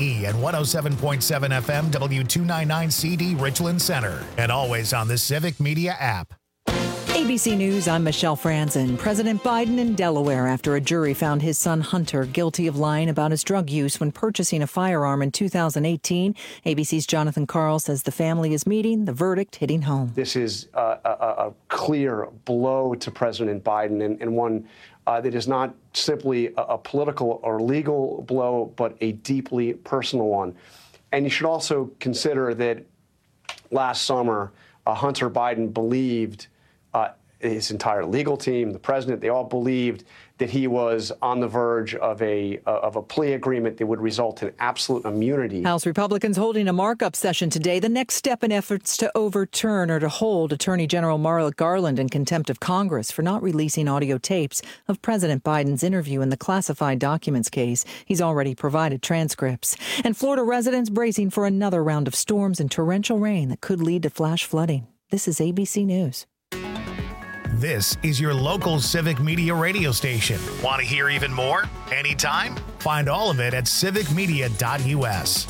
KBGE and 107.7 FM W299CD Richland Center. And always on the Civic Media app. ABC News, I'm Michelle Franzen. President Biden in Delaware after a jury found his son Hunter guilty of lying about his drug use when purchasing a firearm in 2018. ABC's Jonathan Karl says the family is meeting, the verdict hitting home. This is a clear blow to President Biden and one that is not simply a political or legal blow, but a deeply personal one. And you should also consider that last summer, Hunter Biden believed his entire legal team, the president, they all believed that he was on the verge of a plea agreement that would result in absolute immunity. House Republicans holding a markup session today, the next step in efforts to overturn or to hold Attorney General Merrick Garland in contempt of Congress for not releasing audio tapes of President Biden's interview in the classified documents case. He's already provided transcripts. And Florida residents bracing for another round of storms and torrential rain that could lead to flash flooding. This is ABC News. This is your local Civic Media radio station. Want to hear even more? Anytime? Find all of it at civicmedia.us.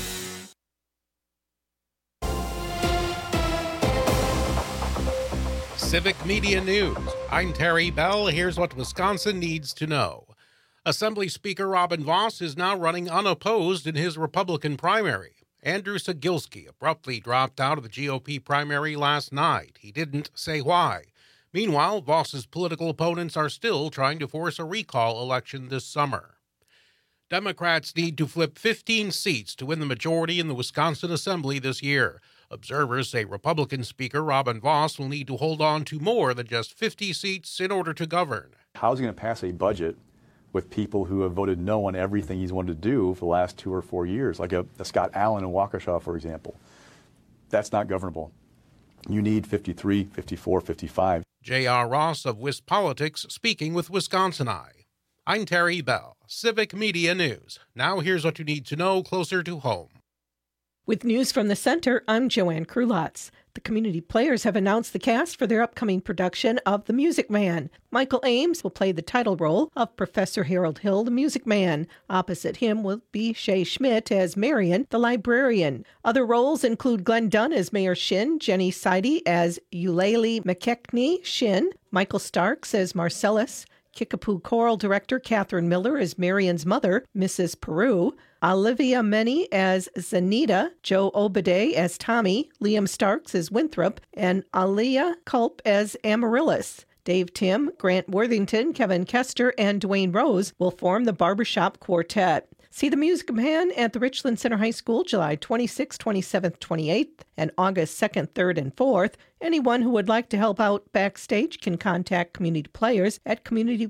Civic Media News. I'm Terry Bell. Here's what Wisconsin needs to know. Assembly Speaker Robin Vos is now running unopposed in his Republican primary. Andrew Cegielski abruptly dropped out of the GOP primary last night. He didn't say why. Meanwhile, Vos's political opponents are still trying to force a recall election this summer. Democrats need to flip 15 seats to win the majority in the Wisconsin Assembly this year. Observers say Republican Speaker Robin Vos will need to hold on to more than just 50 seats in order to govern. How's he going to pass a budget with people who have voted no on everything he's wanted to do for the last 2 or 4 years, like a Scott Allen in Waukesha, for example? That's not governable. You need 53, 54, 55. J.R. Ross of WisPolitics speaking with Wisconsin Eye. I'm Terry Bell, Civic Media News. Now here's what you need to know closer to home. With news from the center, I'm Joanne Krulotz. The Community Players have announced the cast for their upcoming production of The Music Man. Michael Ames will play the title role of Professor Harold Hill, the Music Man. Opposite him will be Shay Schmidt as Marion, the librarian. Other roles include Glenn Dunn as Mayor Shin, Jenny Seide as Eulalie McKechnie Shin, Michael Starks as Marcellus, Kickapoo Choral Director Catherine Miller as Marion's mother, Mrs. Peru, Olivia Meny as Zanita, Joe Obade as Tommy, Liam Starks as Winthrop, and Aliyah Culp as Amaryllis. Dave Tim, Grant Worthington, Kevin Kester, and Dwayne Rose will form the Barbershop Quartet. See The Music Man at the Richland Center High School July 26th, 27th, 28th, and August 2nd, 3rd, and 4th. Anyone who would like to help out backstage can contact Community Players at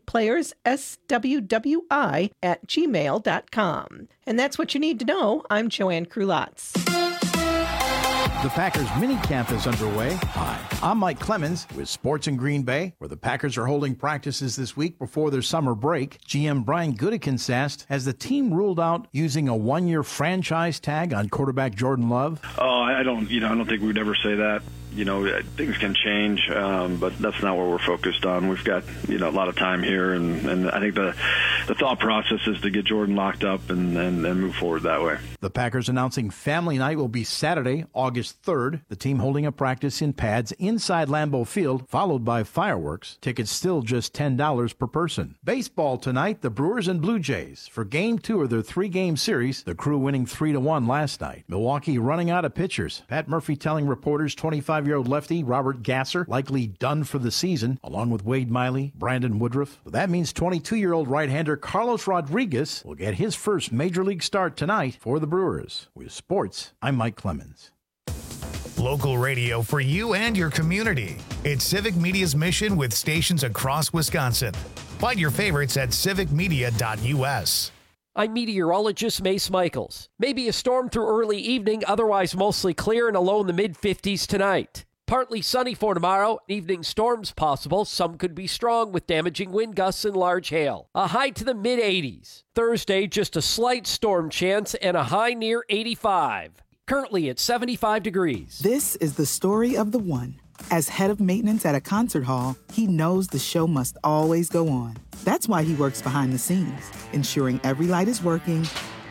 communityplayersswwi@gmail.com. And that's what you need to know. I'm Joanne Krulotz. The Packers minicamp is underway. Hi, I'm Mike Clemens with Sports in Green Bay, where the Packers are holding practices this week before their summer break. GM Brian Gutekunst asked, has the team ruled out using a one-year franchise tag on quarterback Jordan Love? Oh, I don't think we would ever say that. Things can change, but that's not what we're focused on. We've got, a lot of time here, and I think the thought process is to get Jordan locked up and move forward that way. The Packers announcing family night will be Saturday, August 3rd. The team holding a practice in pads inside Lambeau Field, followed by fireworks. Tickets still just $10 per person. Baseball tonight, the Brewers and Blue Jays. For Game 2 of their 3-game series, the Crew winning 3-1 last night. Milwaukee running out of pitchers. Pat Murphy telling reporters 25-year-old lefty Robert Gasser likely done for the season, along with Wade Miley, Brandon Woodruff. But that means 22-year-old right-hander Carlos Rodriguez will get his first major league start tonight for the Brewers. With sports, I'm Mike Clemens. Local radio for you and your community. It's Civic Media's mission with stations across Wisconsin. Find your favorites at civicmedia.us. I'm meteorologist Mace Michaels. Maybe a storm through early evening, otherwise mostly clear and a low in the mid-50s tonight. Partly sunny for tomorrow. Evening storms possible. Some could be strong with damaging wind gusts and large hail. A high to the mid-80s. Thursday, just a slight storm chance and a high near 85. Currently at 75 degrees. This is the story of the one. As head of maintenance at a concert hall, he knows the show must always go on. That's why he works behind the scenes, ensuring every light is working,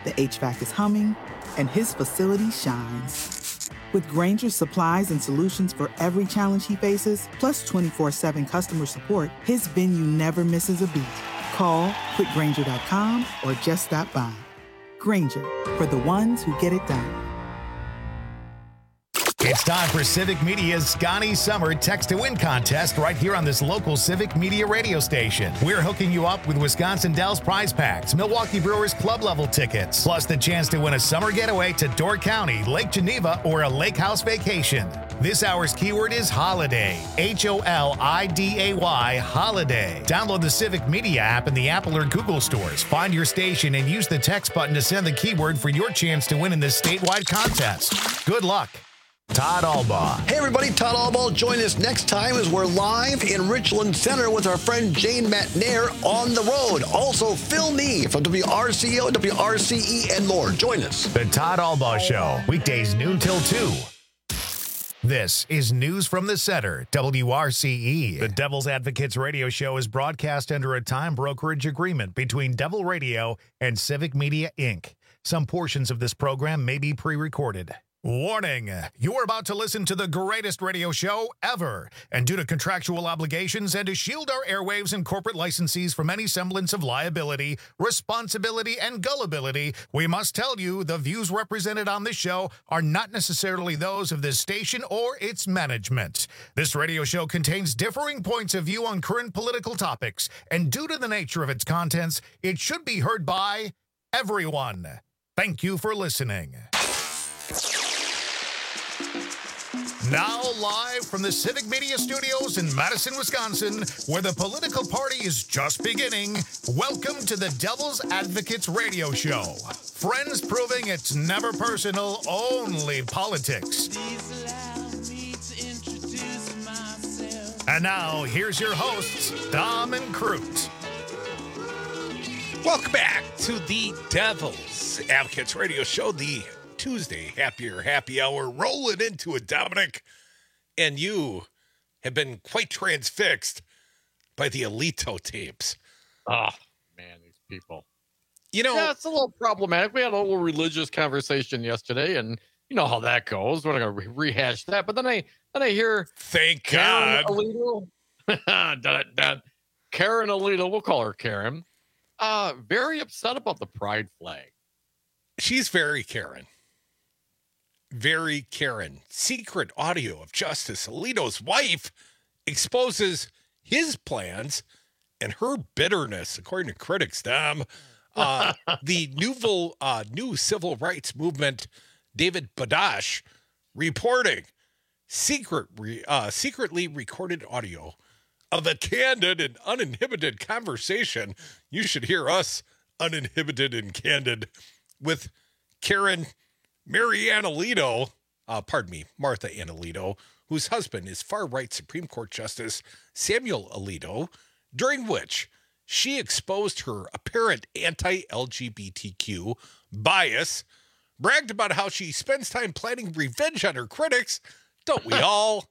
the HVAC is humming, and his facility shines. With Grainger's supplies and solutions for every challenge he faces, plus 24/7 customer support, his venue never misses a beat. Call quickgrainger.com or just stop by. Grainger, for the ones who get it done. It's time for Civic Media's Scotty Summer Text to Win contest right here on this local Civic Media radio station. We're hooking you up with Wisconsin Dells prize packs, Milwaukee Brewers club level tickets, plus the chance to win a summer getaway to Door County, Lake Geneva, or a lake house vacation. This hour's keyword is holiday. HOLIDAY, holiday. Download the Civic Media app in the Apple or Google stores. Find your station and use the text button to send the keyword for your chance to win in this statewide contest. Good luck. Todd Albaugh. Hey everybody, Todd Albaugh. Join us next time as we're live in Richland Center with our friend Jane McNair on the road. Also, Phil Nee from WRCO, WRCE, and more. Join us. The Todd Albaugh Show, weekdays noon till 2. This is News from the Center, WRCE. The Devil's Advocates radio show is broadcast under a time brokerage agreement between Devil Radio and Civic Media, Inc. Some portions of this program may be pre-recorded. Warning, you're about to listen to the greatest radio show ever. And due to contractual obligations and to shield our airwaves and corporate licensees from any semblance of liability, responsibility, and gullibility, we must tell you the views represented on this show are not necessarily those of this station or its management. This radio show contains differing points of view on current political topics, and due to the nature of its contents, it should be heard by everyone. Thank you for listening. Now live from the Civic Media Studios in Madison, Wisconsin, where the political party is just beginning, welcome to the Devil's Advocates radio show. Friends proving it's never personal, only politics. And now, here's your hosts, Dom and Crute. Welcome back to the Devil's Advocates radio show, the Tuesday happy hour, rolling into it, Dominic, and you have been quite transfixed by the Alito tapes. Oh man, these people. You know, yeah, it's a little problematic. We had a little religious conversation yesterday, and you know how that goes. We're not going to rehash that. But then I hear, thank God, Alito, Karen Alito, we'll call her Karen, very upset about the pride flag. She's very Karen. Very Karen. Secret audio of Justice Alito's wife exposes his plans and her bitterness, according to critics, Dom. The new civil rights movement, David Badash, reporting secretly recorded audio of a candid and uninhibited conversation. You should hear us uninhibited and candid with Karen Martha Ann Alito, whose husband is far-right Supreme Court Justice Samuel Alito, during which she exposed her apparent anti-LGBTQ bias, bragged about how she spends time planning revenge on her critics, don't we all?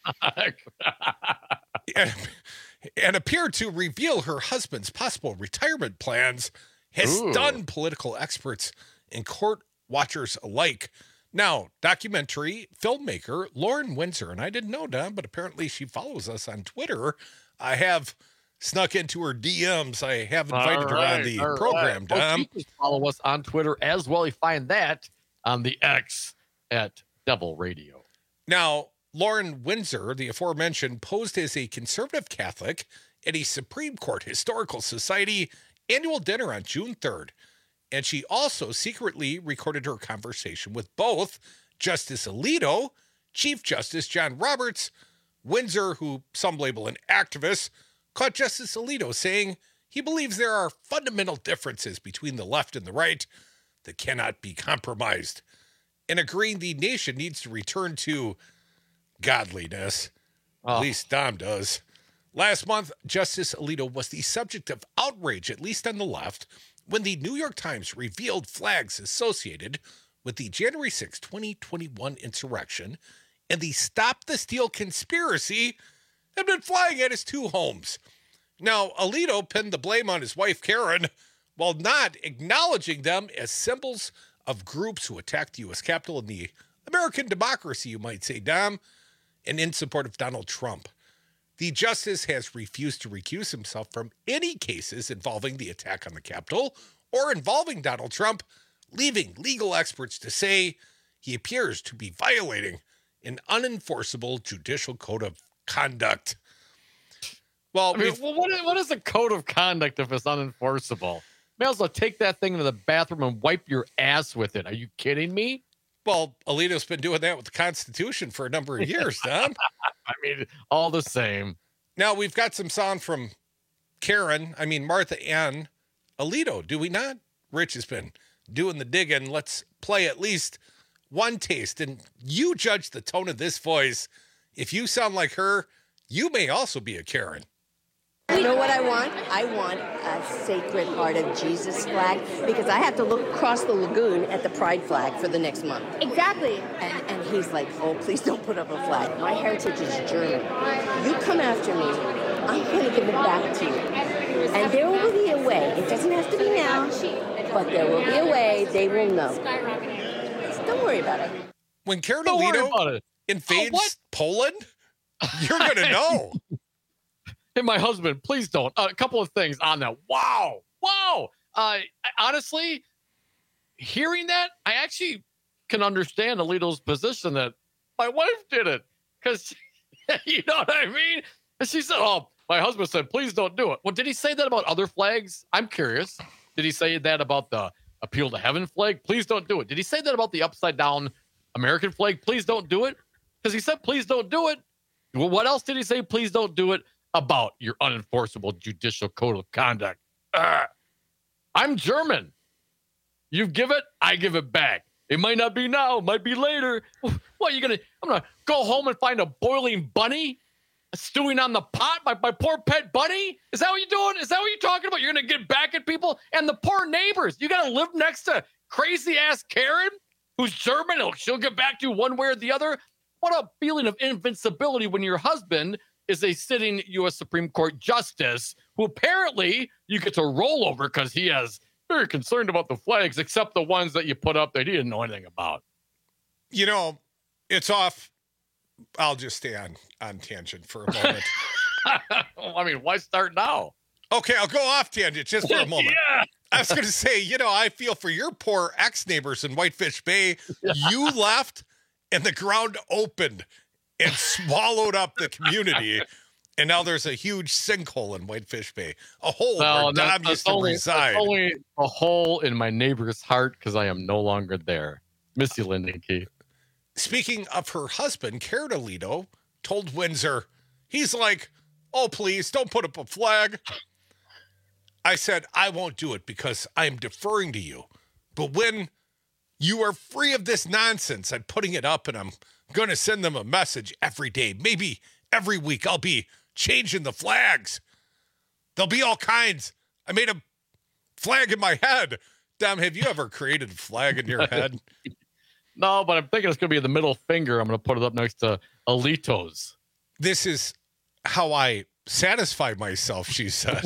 and appeared to reveal her husband's possible retirement plans has stunned political experts and court watchers alike. Now, documentary filmmaker Lauren Windsor, and I didn't know, Don, but apparently she follows us on Twitter. I have snuck into her DMs. I have invited her on the program, Don. You can follow us on Twitter as well. You find that on the X at Devil Radio. Now, Lauren Windsor, the aforementioned, posed as a conservative Catholic at a Supreme Court Historical Society annual dinner on June 3rd. And she also secretly recorded her conversation with both Justice Alito, Chief Justice John Roberts. Windsor, who some label an activist, caught Justice Alito saying he believes there are fundamental differences between the left and the right that cannot be compromised, and agreeing the nation needs to return to godliness. At least Dom does. Last month, Justice Alito was the subject of outrage, at least on the left, when the New York Times revealed flags associated with the January 6, 2021 insurrection and the Stop the Steal conspiracy had been flying at his two homes. Now, Alito pinned the blame on his wife, Karen, while not acknowledging them as symbols of groups who attacked the U.S. Capitol and the American democracy, you might say, Dom, and in support of Donald Trump. The justice has refused to recuse himself from any cases involving the attack on the Capitol or involving Donald Trump, leaving legal experts to say he appears to be violating an unenforceable judicial code of conduct. Well, what is a code of conduct if it's unenforceable? May as well take that thing into the bathroom and wipe your ass with it. Are you kidding me? Well, Alito's been doing that with the Constitution for a number of years, Tom. I mean, all the same. Now, we've got some sound from Martha Ann Alito, do we not? Rich has been doing the digging. Let's play at least one taste, and you judge the tone of this voice. If you sound like her, you may also be a Karen. You know what I want? I want a Sacred Heart of Jesus flag because I have to look across the lagoon at the Pride flag for the next month. Exactly. And he's like, oh, please don't put up a flag. My heritage is German. You come after me, I'm going to give it back to you. And there will be a way. It doesn't have to be now, but there will be a way. They will know. Just don't worry about it. When Karen Alito invades Poland, you're going to know. Hey, my husband, please don't. A couple of things on that. Wow. Honestly, hearing that, I actually can understand Alito's position that my wife did it. Because, you know what I mean? And she said, oh, my husband said, please don't do it. Well, did he say that about other flags? I'm curious. Did he say that about the Appeal to Heaven flag? Please don't do it. Did he say that about the upside down American flag? Please don't do it. Because he said, please don't do it. Well, what else did he say? Please don't do it about your unenforceable judicial code of conduct. I'm German. You give it, I give it back. It might not be now, it might be later. What, I'm gonna go home and find a boiling bunny stewing on the pot? My poor pet bunny? Is that what you're doing? Is that what you're talking about? You're gonna get back at people and the poor neighbors. You gotta live next to crazy ass Karen who's German. She'll get back to you one way or the other. What a feeling of invincibility when your husband is a sitting U.S. Supreme Court justice who apparently you get to roll over because he is very concerned about the flags, except the ones that you put up that he didn't know anything about. You know, it's off. I'll just stay on tangent for a moment. I mean, why start now? Okay, I'll go off tangent just for a moment. Yeah. I was going to say, I feel for your poor ex-neighbors in Whitefish Bay. You left and the ground opened and swallowed up the community, and now there's a huge sinkhole in Whitefish Bay, a hole where Dom used to reside. That's only a hole in my neighbor's heart because I am no longer there. Miss you, Lyndon Keith. Speaking of her husband, Karen Alito told Windsor, he's like, oh, please, don't put up a flag. I said, I won't do it because I am deferring to you. But when you are free of this nonsense, I'm putting it up and I'm going to send them a message every day. Maybe every week I'll be changing the flags. There'll be all kinds. I made a flag in my head. Dom, have you ever created a flag in your head? No, but I'm thinking it's going to be the middle finger. I'm going to put it up next to Alito's. This is how I satisfy myself, she said.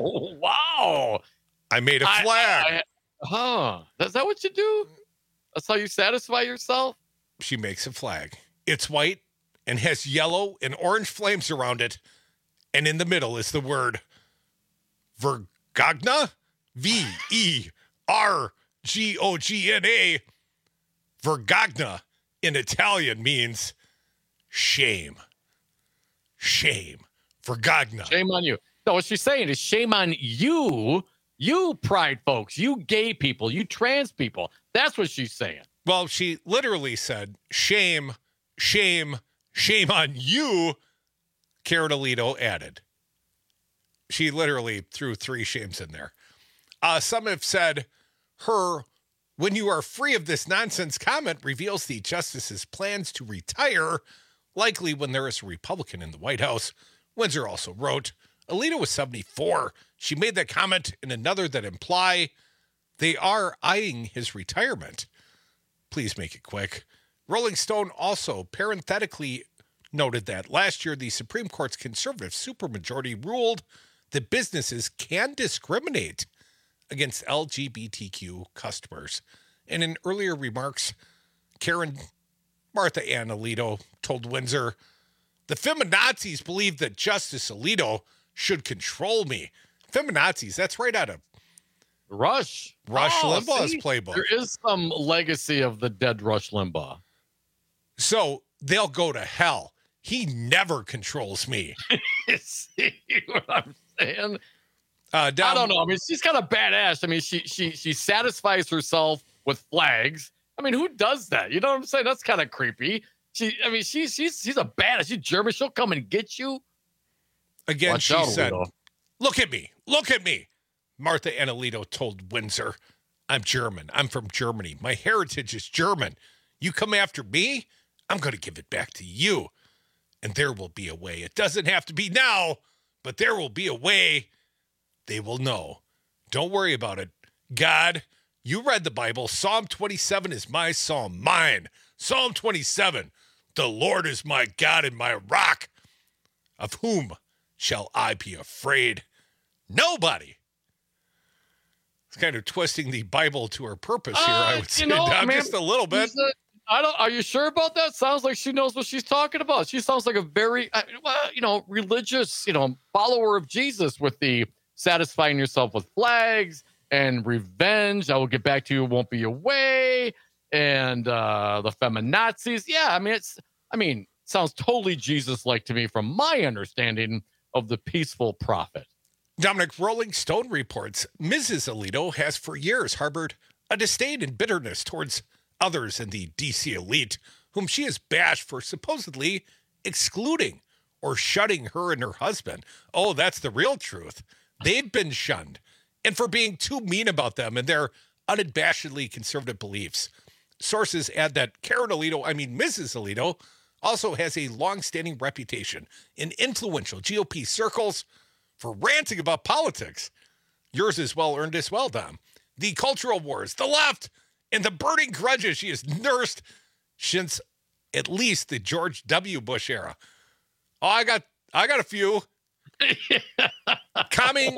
Wow. I made a flag. Is that what you do? That's how you satisfy yourself? She makes a flag. It's white and has yellow and orange flames around it. And in the middle is the word Vergogna. Vergogna. Vergogna in Italian means shame. Shame. Vergogna. Shame on you. No, what she's saying is shame on you, you pride folks, you gay people, you trans people. That's what she's saying. Well, she literally said, shame, shame, shame on you, Karen Alito added. She literally threw 3 shames in there. Some have said her, when you are free of this nonsense comment, reveals the justice's plans to retire, likely when there is a Republican in the White House. Windsor also wrote, Alito was 74. She made that comment and another that imply they are eyeing his retirement. Please make it quick. Rolling Stone also parenthetically noted that last year the Supreme Court's conservative supermajority ruled that businesses can discriminate against LGBTQ customers. And in earlier remarks, Karen Martha Ann Alito told Windsor, the feminazis believe that Justice Alito should control me. Feminazis, that's right out of Rush Limbaugh's playbook. There is some legacy of the dead Rush Limbaugh. So they'll go to hell. He never controls me. See what I'm saying? I don't know. I mean, she's kind of badass. I mean, she satisfies herself with flags. I mean, who does that? You know what I'm saying? That's kind of creepy. She's a badass. She's German. She'll come and get you. Again, she said, look at me. Look at me. Martha Ann Alito told Windsor, I'm German. I'm from Germany. My heritage is German. You come after me, I'm going to give it back to you. And there will be a way. It doesn't have to be now, but there will be a way. They will know. Don't worry about it. God, you read the Bible. Psalm 27 is my psalm, mine. Psalm 27, the Lord is my God and my rock. Of whom shall I be afraid? Nobody. It's kind of twisting the Bible to her purpose here, I would say. Just a little bit. Are you sure about that? Sounds like she knows what she's talking about. She sounds like a very, religious, follower of Jesus with the satisfying yourself with flags and revenge. I will get back to you. It won't be a way. And the feminazis. Yeah, sounds totally Jesus-like to me from my understanding of the peaceful prophet. Dominic, Rolling Stone reports Mrs. Alito has for years harbored a disdain and bitterness towards others in the D.C. elite, whom she has bashed for supposedly excluding or shutting her and her husband. Oh, that's the real truth. They've been shunned, and for being too mean about them and their unabashedly conservative beliefs. Sources add that Mrs. Alito, also has a long-standing reputation in influential GOP circles for ranting about politics. Yours is well-earned as well, Dom. The cultural wars, the left, and the burning grudges she has nursed since at least the George W. Bush era. Oh, I got a few. Commenting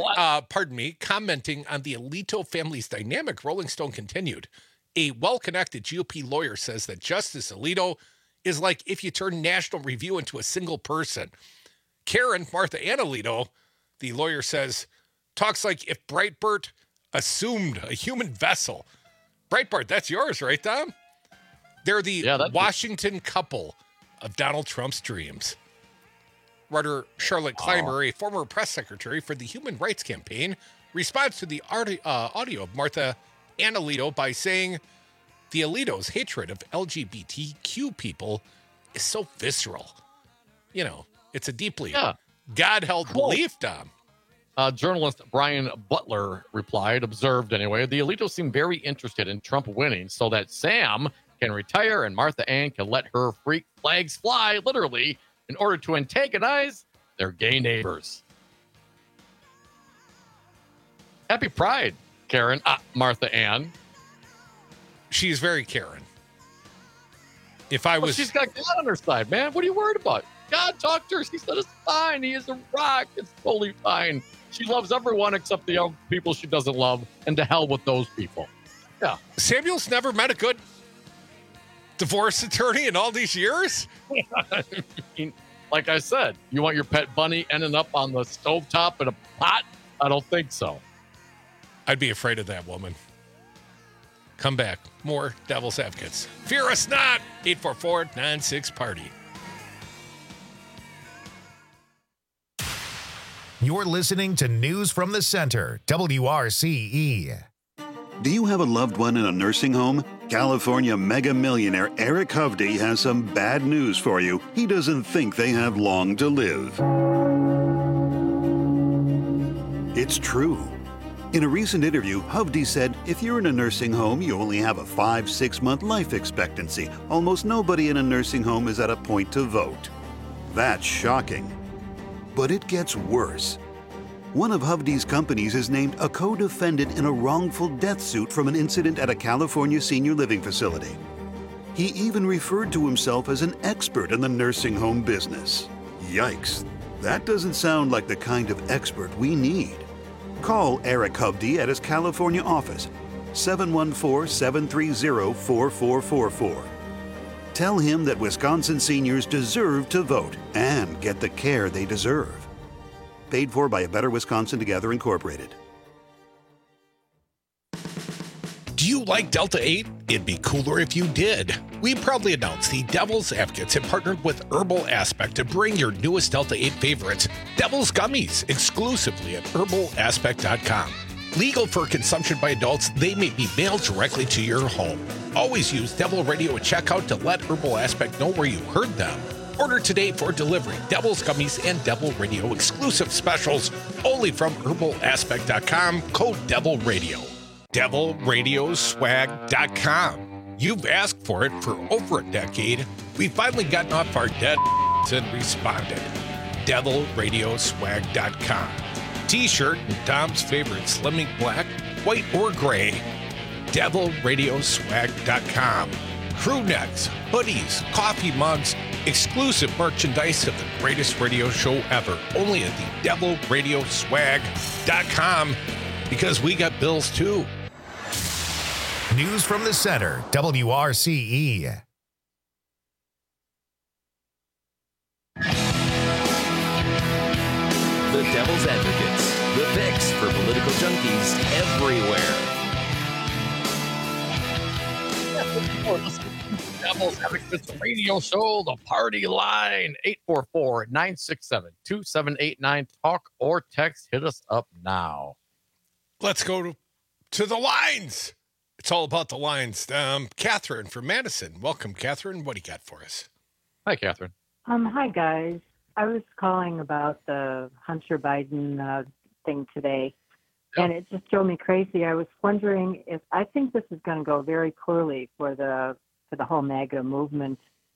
on the Alito family's dynamic, Rolling Stone continued. A well-connected GOP lawyer says that Justice Alito is like if you turn National Review into a single person. Karen Martha Ann Alito, the lawyer says, talks like if Breitbart assumed a human vessel. Breitbart, that's yours, right, Dom? They're the Washington couple of Donald Trump's dreams. Writer Charlotte Clymer, a former press secretary for the Human Rights Campaign, responds to the audio of Martha Ann Alito by saying the Alito's hatred of LGBTQ people is so visceral. It's a deeply God-held belief, Dom. Journalist Brian Butler observed anyway, the Alitos seem very interested in Trump winning so that Sam can retire and Martha Ann can let her freak flags fly, literally, in order to antagonize their gay neighbors. Happy Pride, Karen. Martha Ann. She's very Karen. She's got God on her side, man. What are you worried about? God talked to her. She said it's fine. He is a rock. It's totally fine. She loves everyone except the young people she doesn't love, and to hell with those people. Yeah. Samuel's never met a good divorce attorney in all these years? I mean, like I said, you want your pet bunny ending up on the stovetop in a pot? I don't think so. I'd be afraid of that woman. Come back. More Devil's Advocates. Fear us not. 844-96-PARTY. You're listening to News from the Center, WRCE. Do you have a loved one in a nursing home? California mega millionaire Eric Hovde has some bad news for you. He doesn't think they have long to live. It's true. In a recent interview, Hovde said, if you're in a nursing home, you only have a 5-6 month life expectancy. Almost nobody in a nursing home is at a point to vote. That's shocking. But it gets worse. One of Hovde's companies is named a co-defendant in a wrongful death suit from an incident at a California senior living facility. He even referred to himself as an expert in the nursing home business. Yikes. That doesn't sound like the kind of expert we need. Call Eric Hovde at his California office, 714-730-4444. Tell him that Wisconsin seniors deserve to vote and get the care they deserve. Paid for by A Better Wisconsin Together, Incorporated. Do you like Delta 8? It'd be cooler if you did. We proudly announce the Devil's Advocates have partnered with Herbal Aspect to bring your newest Delta 8 favorites, Devil's Gummies, exclusively at herbalaspect.com. Legal for consumption by adults, they may be mailed directly to your home. Always use Devil Radio at checkout to let Herbal Aspect know where you heard them. Order today for delivery. Devil's Gummies and Devil Radio exclusive specials only from herbalaspect.com, code Devil Radio. DevilRadioswag.com. You've asked for it for over a decade. We've finally gotten off our dead and responded. DevilRadioswag.com. T-shirt and Tom's favorite slimming black, white, or gray. DevilRadioswag.com. Crew necks, hoodies, coffee mugs, exclusive merchandise of the greatest radio show ever. Only at the DevilRadioswag.com, because we got bills too. News from the Center, WRCE. The Devil's Advocates, the fix for political junkies everywhere. Devil's Advocates Radio Show, the party line, 844-967-2789. Talk or text, hit us up now. Let's go to the lines. It's all about the lines. Catherine from Madison. Welcome, Catherine. What do you got for us? Hi, Catherine. Hi, guys. I was calling about the Hunter Biden thing today, and it just drove me crazy. I was wondering if I think this is going to go very poorly for the whole MAGA movement.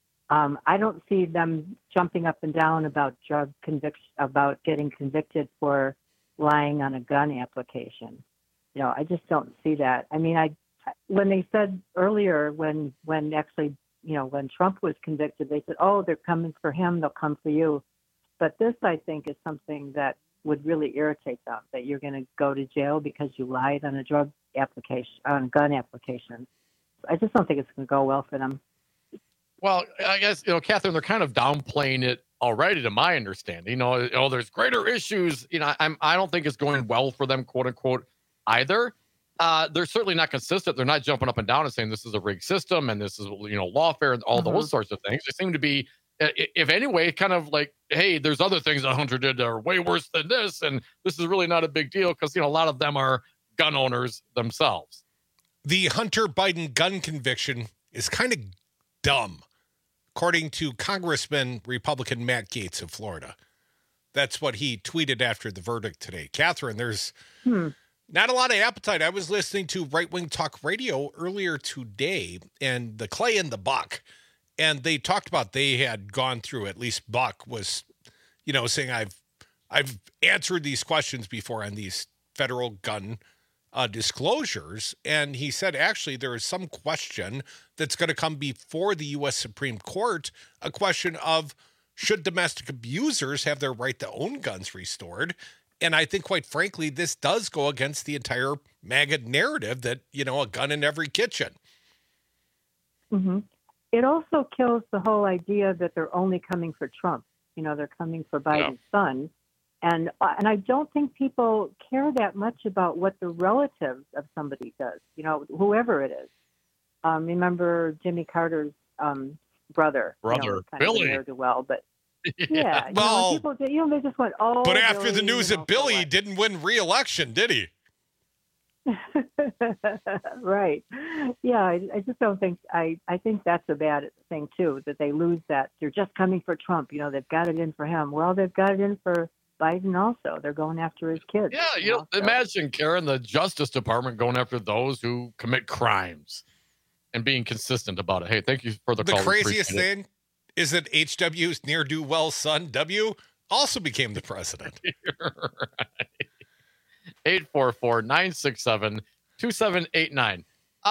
I don't see them jumping up and down about drug conviction, about getting convicted for lying on a gun application. You know, I just don't see that. I mean, when they said earlier, when actually, you know, when Trump was convicted, they said, "Oh, they're coming for him, they'll come for you." But this, I think, is something that would really irritate them, that you're going to go to jail because you lied on a drug application, on a gun application. I just don't think it's going to go well for them. Well, I guess, you know, Catherine, they're kind of downplaying it already, to my understanding. You know, there's greater issues. You know, I don't think it's going well for them, quote unquote, either. They're certainly not consistent. They're not jumping up and down and saying this is a rigged system and this is, you know, lawfare and all those sorts of things. They seem to be, if anyway, kind of like, hey, there's other things that Hunter did that are way worse than this, and this is really not a big deal because, you know, a lot of them are gun owners themselves. The Hunter Biden gun conviction is kind of dumb, according to Congressman Republican Matt Gaetz of Florida. That's what he tweeted after the verdict today. Catherine, there's not a lot of appetite. I was listening to Right Wing Talk Radio earlier today, and the Clay and the Buck, and they talked about they had gone through, at least Buck was, you know, saying I've answered these questions before on these federal gun disclosures. And he said, actually, there is some question that's going to come before the U.S. Supreme Court, a question of should domestic abusers have their right to own guns restored? And I think, quite frankly, this does go against the entire MAGA narrative that, you know, a gun in every kitchen. It also kills the whole idea that they're only coming for Trump. You know, they're coming for Biden's son. And I don't think people care that much about what the relatives of somebody does, you know, whoever it is. Remember Jimmy Carter's brother, you know, Billy. Well, but yeah, well, you know, people, you know, they just went, oh. But after Billy, the news you know, of Billy didn't win re-election, did he? Right. Yeah, I just don't think, I think that's a bad thing, too, that they lose that. They're just coming for Trump. You know, they've got it in for him. Well, they've got it in for Biden also. They're going after his kids. Yeah, you know, imagine, Karen, the Justice Department going after those who commit crimes and being consistent about it. Hey, thank you for the call. The craziest thing is that HW's ne'er-do-well son, W, also became the president. Right. 844-967-2789.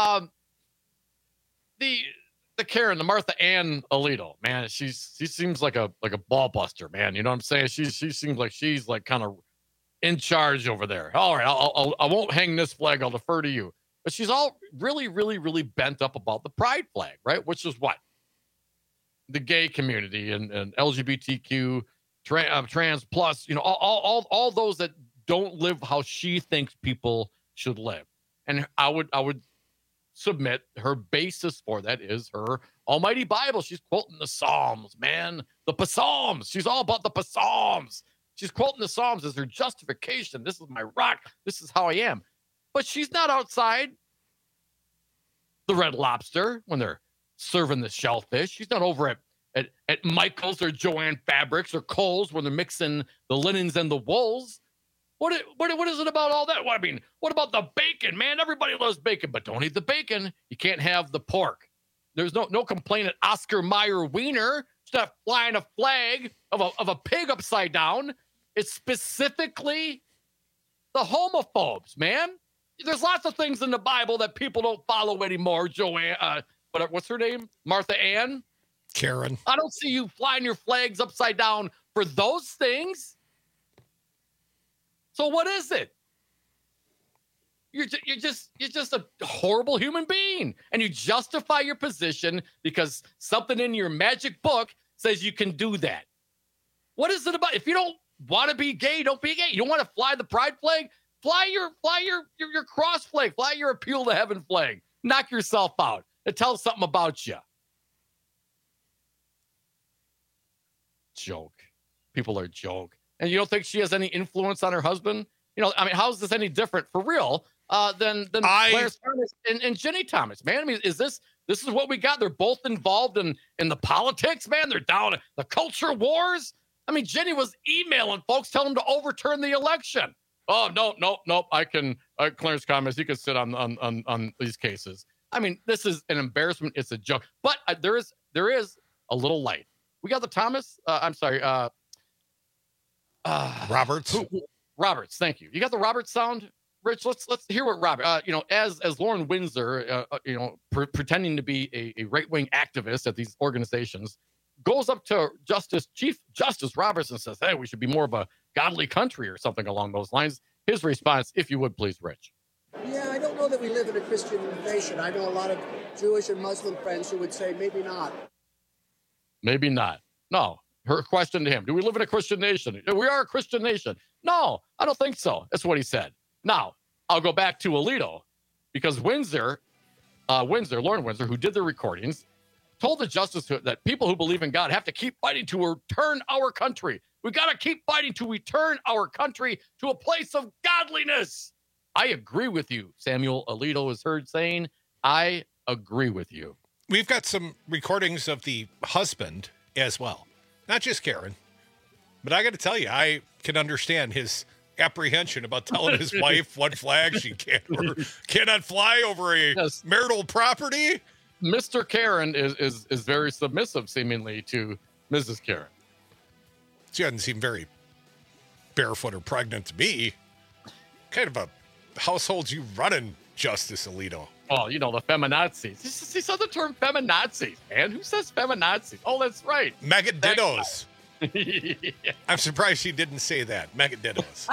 The Karen, the Martha Ann Alito, man, she seems like a ball buster, man. You know what I'm saying? She seems like she's like kind of in charge over there. All right, I won't hang this flag. I'll defer to you. But she's all really, really, really bent up about the pride flag, right? Which is what? The gay community and LGBTQ, trans plus, all those that don't live how she thinks people should live. And I would submit her basis for that is her almighty Bible. She's quoting the Psalms, man. The Psalms. She's all about the Psalms. She's quoting the Psalms as her justification. This is my rock. This is how I am. But she's not outside the Red Lobster when they're serving the shellfish. She's not over at Michael's or Joann Fabrics or Kohl's when they're mixing the linens and the wools. What is it about all that? Well, I mean, what about the bacon, man? Everybody loves bacon, but don't eat the bacon. You can't have the pork. There's no complaint at Oscar Mayer Wiener. It's not flying a flag of a pig upside down. It's specifically the homophobes, man. There's lots of things in the Bible that people don't follow anymore. Joanne, what's her name? Martha Ann? Karen. I don't see you flying your flags upside down for those things. So what is it? You're just a horrible human being, and you justify your position because something in your magic book says you can do that. What is it about? If you don't want to be gay, don't be gay. You don't want to fly the pride flag? Fly your cross flag. Fly your appeal to heaven flag. Knock yourself out. It tells something about you. Joke. People are joke. And you don't think she has any influence on her husband? How is this any different for real than Clarence Thomas and Jenny Thomas, man? I mean, this is what we got? They're both involved in the politics, man. They're down the culture wars. I mean, Jenny was emailing folks telling them to overturn the election. Oh, no. Clarence Thomas, you can sit on these cases. I mean, this is an embarrassment. It's a joke. But there is a little light. We got the Thomas. Roberts. Roberts, thank you. You got the Roberts sound, Rich? Let's hear what Robert. As Lauren Windsor, pretending to be a right-wing activist at these organizations, goes up to Chief Justice Roberts and says, "Hey, we should be more of a godly country," or something along those lines. His response, if you would, please, Rich. Yeah, I don't know that we live in a Christian nation. I know a lot of Jewish and Muslim friends who would say maybe not. Maybe not. No. Her question to him, do we live in a Christian nation? We are a Christian nation. No, I don't think so. That's what he said. Now, I'll go back to Alito because Lauren Windsor, who did the recordings, told the justice that people who believe in God have to keep fighting to return our country. We got to keep fighting to return our country to a place of godliness. I agree with you, Samuel Alito is heard saying. I agree with you. We've got some recordings of the husband as well. Not just Karen, but I got to tell you, I can understand his apprehension about telling his wife what flag she cannot fly over a marital property. Mr. Karen is very submissive, seemingly, to Mrs. Karen. She doesn't seem very barefoot or pregnant to me. Kind of a household you running, Justice Alito. Oh, the feminazis. He said the term feminazis, man. Who says feminazis? Oh, that's right. Megadittos. Yeah. I'm surprised she didn't say that. Megadittos.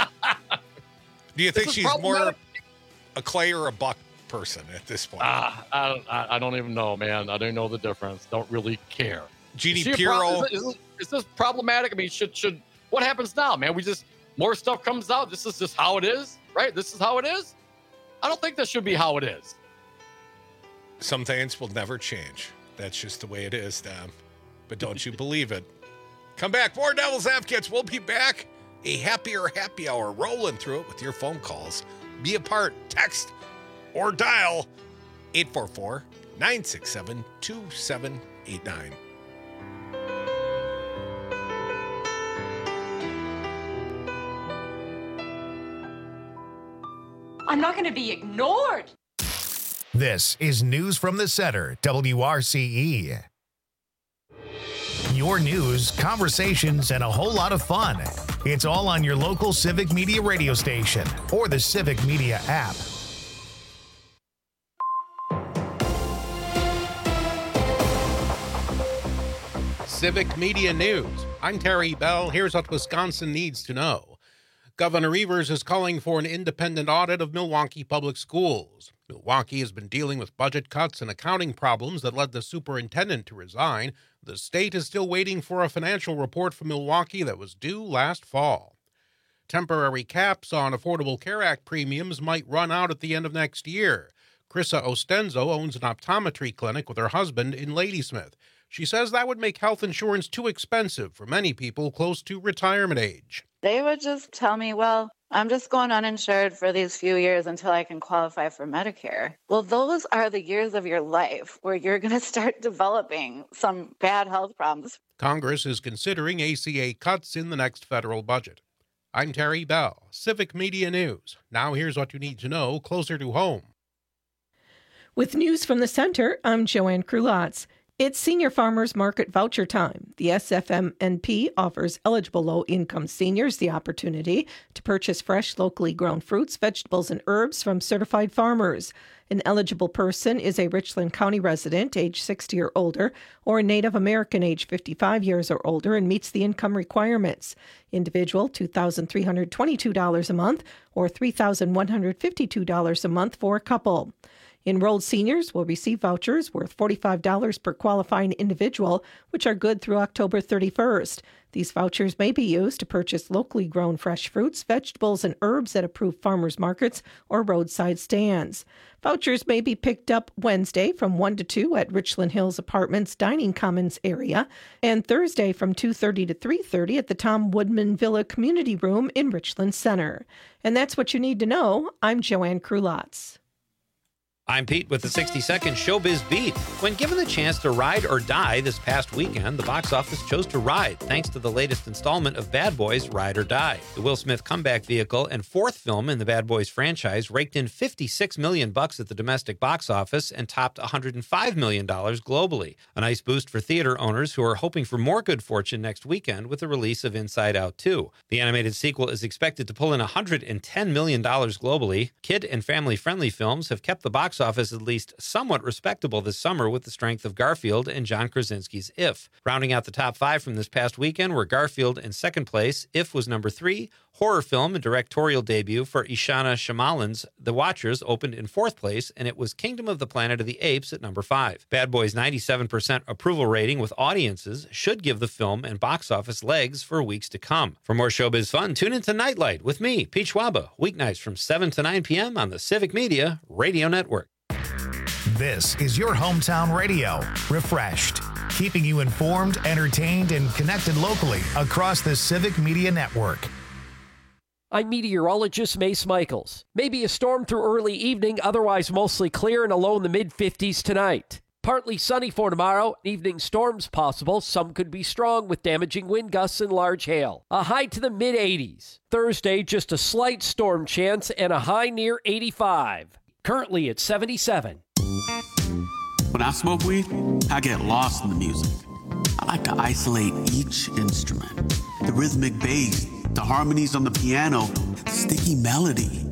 Do you think she's more a Clay or a Buck person at this point? I don't even know, man. I don't know the difference. Don't really care. Jeannie Pirro. Is this problematic? I mean, should what happens now, man? More stuff comes out. This is just how it is, right? This is how it is. I don't think this should be how it is. Some things will never change. That's just the way it is, Dom. But don't you believe it? Come back. More Devil's Advocates. We'll be back. A happier happy hour rolling through it with your phone calls. Be a part. Text or dial 844-967-2789. I'm not going to be ignored. This is News from the Center, WRCE. Your news, conversations, and a whole lot of fun. It's all on your local Civic Media radio station or the Civic Media app. Civic Media News. I'm Terry Bell. Here's what Wisconsin needs to know. Governor Evers is calling for an independent audit of Milwaukee public schools. Milwaukee has been dealing with budget cuts and accounting problems that led the superintendent to resign. The state is still waiting for a financial report from Milwaukee that was due last fall. Temporary caps on Affordable Care Act premiums might run out at the end of next year. Krissa Ostenzo owns an optometry clinic with her husband in Ladysmith. She says that would make health insurance too expensive for many people close to retirement age. They would just tell me, well, I'm just going uninsured for these few years until I can qualify for Medicare. Well, those are the years of your life where you're going to start developing some bad health problems. Congress is considering ACA cuts in the next federal budget. I'm Terry Bell, Civic Media News. Now here's what you need to know closer to home. With news from the center, I'm Joanne Krulotz. It's Senior Farmers Market Voucher time. The SFMNP offers eligible low-income seniors the opportunity to purchase fresh, locally grown fruits, vegetables, and herbs from certified farmers. An eligible person is a Richland County resident, age 60 or older, or a Native American, age 55 years or older, and meets the income requirements. Individual, $2,322 a month, or $3,152 a month for a couple. Enrolled seniors will receive vouchers worth $45 per qualifying individual, which are good through October 31st. These vouchers may be used to purchase locally grown fresh fruits, vegetables, and herbs at approved farmers markets or roadside stands. Vouchers may be picked up Wednesday from 1 to 2 at Richland Hills Apartments Dining Commons area and Thursday from 2:30 to 3:30 at the Tom Woodman Villa Community Room in Richland Center. And that's what you need to know. I'm Joanne Krulotz. I'm Pete with the 60-second Showbiz Beat. When given the chance to ride or die this past weekend, the box office chose to ride, thanks to the latest installment of Bad Boys: Ride or Die. The Will Smith comeback vehicle and fourth film in the Bad Boys franchise raked in $56 million at the domestic box office and topped $105 million globally. A nice boost for theater owners who are hoping for more good fortune next weekend with the release of Inside Out 2. The animated sequel is expected to pull in $110 million globally. Kid and family-friendly films have kept the box office at least somewhat respectable this summer with the strength of Garfield and John Krasinski's If. Rounding out the top 5 from this past weekend were Garfield in second place, If was number 3, horror film and directorial debut for Ishana Shyamalan's The Watchers opened in fourth place, and it was Kingdom of the Planet of the Apes at number 5. Bad Boys' 97% approval rating with audiences should give the film and box office legs for weeks to come. For more showbiz fun, tune into Nightlight with me, Pete Schwaba, weeknights from 7 to 9 p.m. on the Civic Media Radio Network. This is your hometown radio, refreshed, keeping you informed, entertained, and connected locally across the Civic Media Network. I'm meteorologist Mace Michaels. Maybe a storm through early evening, otherwise mostly clear and a low in the mid-50s tonight. Partly sunny for tomorrow, evening storms possible. Some could be strong with damaging wind gusts and large hail. A high to the mid-80s. Thursday, just a slight storm chance and a high near 85. Currently at 77. When I smoke weed, I get lost in the music. I like to isolate each instrument. The rhythmic bass, the harmonies on the piano, the sticky melody.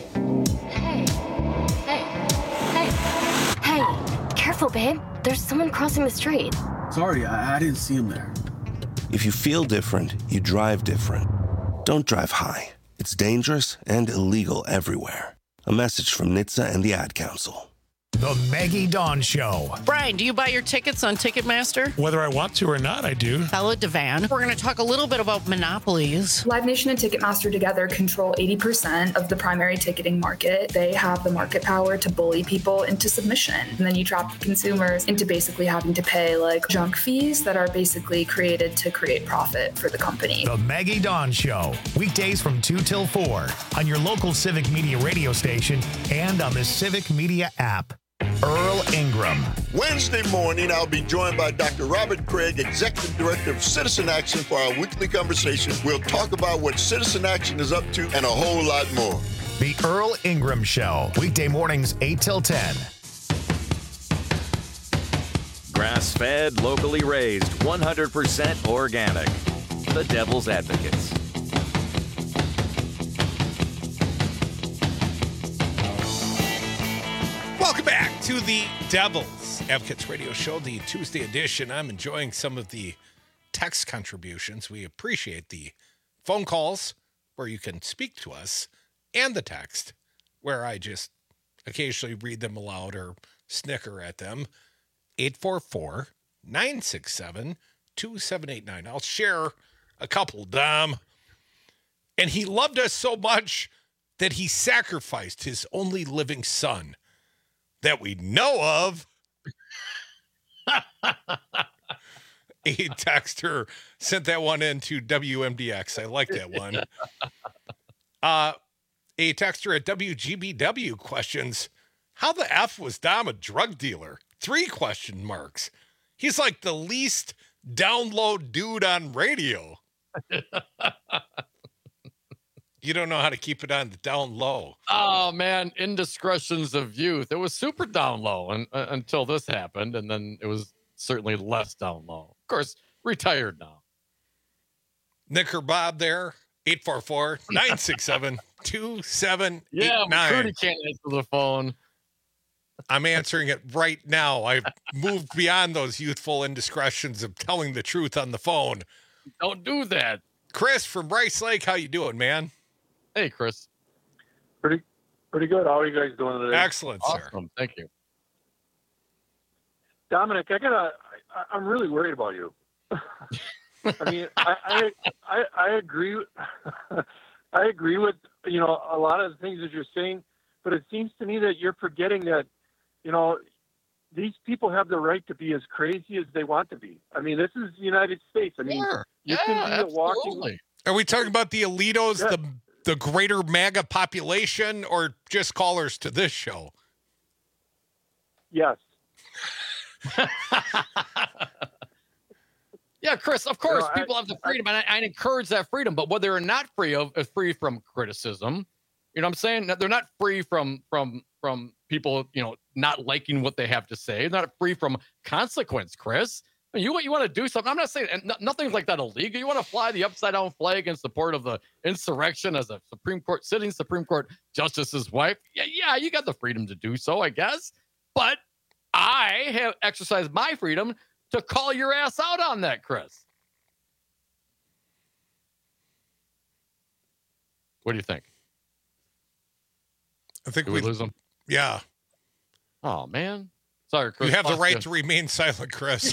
Hey, careful, babe. There's someone crossing the street. Sorry, I didn't see him there. If you feel different, you drive different. Don't drive high. It's dangerous and illegal everywhere. A message from NHTSA and the Ad Council. The Maggie Dawn Show. Brian, do you buy your tickets on Ticketmaster? Whether I want to or not, I do. Bella Devan. We're going to talk a little bit about monopolies. Live Nation and Ticketmaster together control 80% of the primary ticketing market. They have the market power to bully people into submission. And then you trap consumers into basically having to pay like junk fees that are basically created to create profit for the company. The Maggie Dawn Show. Weekdays from 2 till 4 on your local Civic Media radio station and on the Civic Media app. Earl Ingram. Wednesday morning, I'll be joined by Dr. Robert Craig, Executive Director of Citizen Action, for our weekly conversation. We'll talk about what Citizen Action is up to and a whole lot more. The Earl Ingram Show. Weekday mornings, 8 till 10. Grass-fed, locally raised, 100% organic. The Devil's Advocates. Welcome back to the Devil's Advocates Radio Show, the Tuesday edition. I'm enjoying some of the text contributions. We appreciate the phone calls, where you can speak to us, and the text, where I just occasionally read them aloud or snicker at them. 844-967-2789. I'll share a couple, Dom. And he loved us so much that he sacrificed his only living son that we know of. A texter sent that one into WMDX. I like that one. A texter at WGBW questions, how the F was Dom a drug dealer? 3 question marks. He's like the least download dude on radio. You don't know how to keep it on the down low. Oh, man. Indiscretions of youth. It was super down low until this happened, and then it was certainly less down low. Of course, retired now. Nick or Bob there, 844-967-2789. Yeah, McCurdy can't answer the phone. I'm answering it right now. I've moved beyond those youthful indiscretions of telling the truth on the phone. Don't do that. Chris from Rice Lake, how you doing, man? Hey, Chris. Pretty good. How are you guys doing today? Excellent, sir. Awesome. Thank you. Dominic, I'm really worried about you. I mean, I agree. I agree with, a lot of the things that you're saying, but it seems to me that you're forgetting that, these people have the right to be as crazy as they want to be. I mean, this is the United States. I mean, you can be a walking. Are we talking about the Elitos, the greater MAGA population, or just callers to this show? Yes. Yeah, Chris, of course, people have the freedom, and I encourage that freedom, but what they're not free of is free from criticism. You know what I'm saying? They're not free from people, not liking what they have to say. They're not free from consequence, Chris. I mean, you want to do something. I'm not saying nothing's like that illegal. You want to fly the upside down flag in support of the insurrection as a sitting Supreme Court justice's wife. Yeah, you got the freedom to do so, I guess. But I have exercised my freedom to call your ass out on that, Chris. What do you think? I think we lose them. Yeah. Oh, man. Sorry, Chris. You have the right to remain silent, Chris.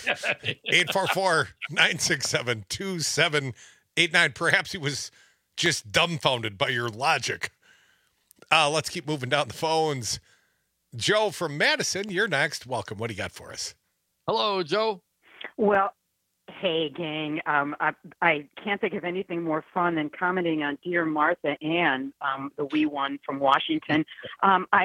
844-967-2789. Perhaps he was just dumbfounded by your logic. Let's keep moving down the phones. Joe from Madison, you're next. Welcome. What do you got for us? Hello, Joe. Well, hey, gang. I can't think of anything more fun than commenting on Dear Martha Ann, the wee one from Washington. I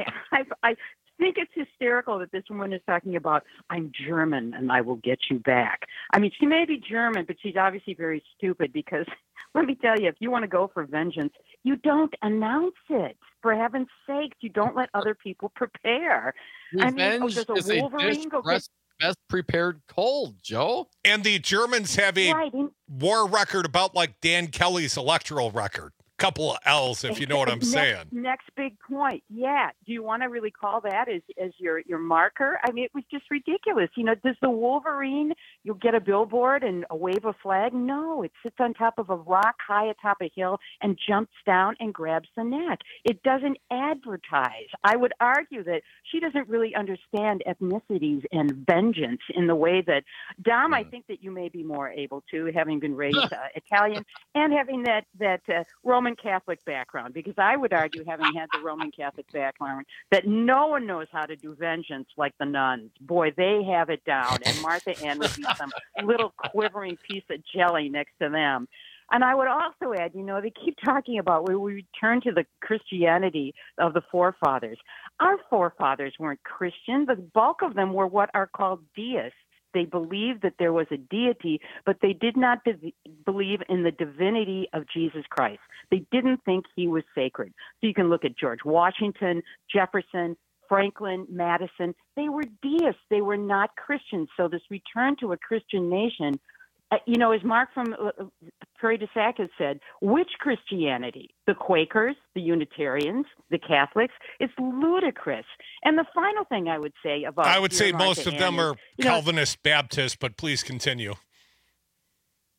think it's hysterical that this woman is talking about, I'm German and I will get you back. I mean, she may be German, but she's obviously very stupid because let me tell you, if you want to go for vengeance, you don't announce it. For heaven's sake, you don't let other people prepare. Revenge is a dish best prepared cold, Joe. And the Germans have a war record about like Dan Kelly's electoral record. Couple of L's, if you know what I'm saying. Next big point. Yeah. Do you want to really call that as your marker? I mean, it was just ridiculous. Does the Wolverine, you'll get a billboard and wave a flag? No, it sits on top of a rock high atop a hill and jumps down and grabs the neck. It doesn't advertise. I would argue that she doesn't really understand ethnicities and vengeance in the way that, Dom, I think that you may be more able to, having been raised Italian and having that Roman Catholic background, because I would argue, having had the Roman Catholic background, that no one knows how to do vengeance like the nuns. Boy, they have it down, and Martha Ann would be some little quivering piece of jelly next to them. And I would also add, they keep talking about when we return to the Christianity of the forefathers. Our forefathers weren't Christian. The bulk of them were what are called deists. They believed that there was a deity, but they did not believe in the divinity of Jesus Christ. They didn't think he was sacred. So you can look at George Washington, Jefferson, Franklin, Madison. They were deists. They were not Christians. So this return to a Christian nation, as Mark from Prairie du Sac has said, which Christianity? The Quakers, the Unitarians, the Catholics? It's ludicrous. And the final thing I would say about... I would say most of them are Calvinist Baptist, but please continue.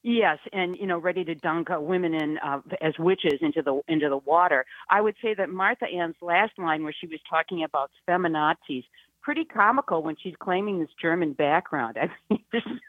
Yes, and ready to dunk women in as witches into the water. I would say that Martha Ann's last line, where she was talking about feminazis, pretty comical when she's claiming this German background. I mean,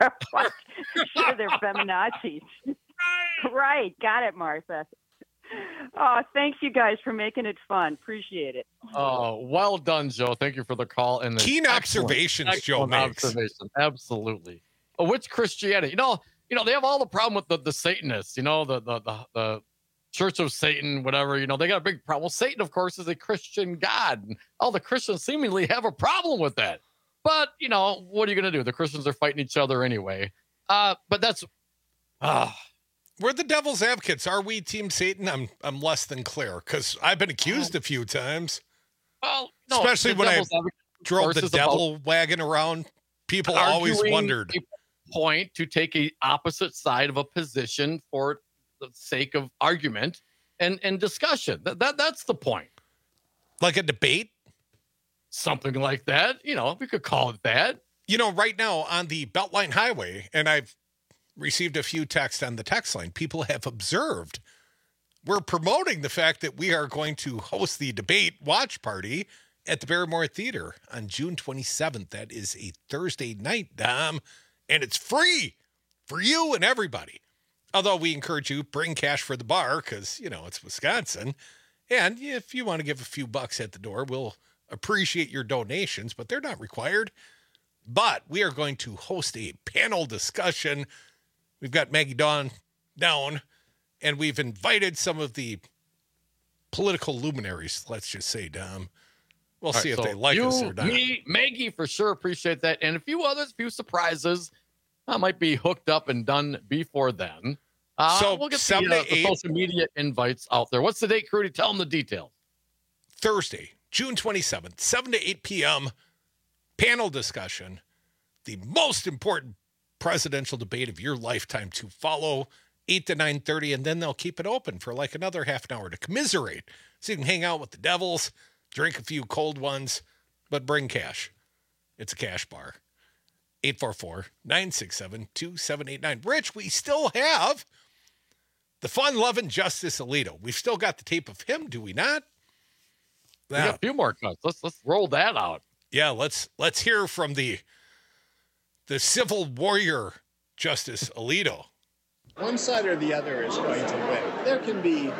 sure they're feminazis. Right, got it, Martha. Oh, thanks you guys for making it fun. Appreciate it. Oh, well done, Joe. Thank you for the call and the keen observations Joe makes. Absolutely. Which Christianity? They have all the problem with the Satanists. The Church of Satan, whatever. They got a big problem. Well, Satan, of course, is a Christian god, and all the Christians seemingly have a problem with that. But what are you going to do? The Christians are fighting each other anyway. But that's. We're the devil's advocates. Are we Team Satan? I'm less than clear because I've been accused a few times. Well, no, especially when I drove the devil wagon around. People always wondered. A point to take a opposite side of a position for the sake of argument and discussion. That's the point. Like a debate? Something like that. We could call it that. Right now on the Beltline Highway, and I've received a few texts on the text line, people have observed we're promoting the fact that we are going to host the debate watch party at the Barrymore Theater on June 27th. That is a Thursday night, Dom, and it's free for you and everybody. Although we encourage you, bring cash for the bar because, it's Wisconsin. And if you want to give a few bucks at the door, we'll appreciate your donations, but they're not required. But we are going to host a panel discussion. We've got Maggie Dawn down, and we've invited some of the political luminaries, let's just say, Dom. We'll see if they like us or not. Me, Maggie, for sure, appreciate that. And a few others, a few surprises. I might be hooked up and done before then. So we'll get the social media invites out there. What's the date, Crudy? Tell them the details. Thursday, June 27th, 7 to 8 p.m., panel discussion. The most important presidential debate of your lifetime to follow, 8 to 9:30, and then they'll keep it open for like another half an hour to commiserate. So you can hang out with the devils, drink a few cold ones, but bring cash. It's a cash bar. 844-967-2789. Rich, we still have the fun-loving Justice Alito. We've still got the tape of him, do we not? We got a few more cuts. Let's roll that out. Yeah, let's hear from the civil warrior Justice Alito. One side or the other is going to win. There can be